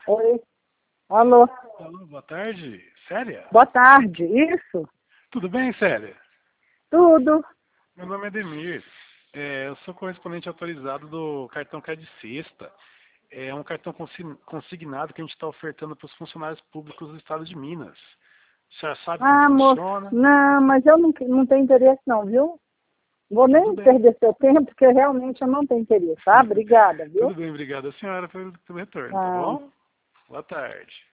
Oi. Alô. Alô, boa tarde. Célia? Boa tarde. Isso? Tudo bem, Célia? Tudo. Meu nome é Demir. Eu sou correspondente autorizado do cartão Crédito Sexta. É um cartão consignado que a gente está ofertando para os funcionários públicos do estado de Minas. Já sabe como Moço. funciona? Não, mas eu não tenho interesse não, viu? Vou Tudo nem bem. perder seu tempo, porque realmente eu não tenho interesse, tá? Obrigada, viu? Tudo bem, obrigado a senhora pelo retorno, tá Ah. bom? Boa tarde.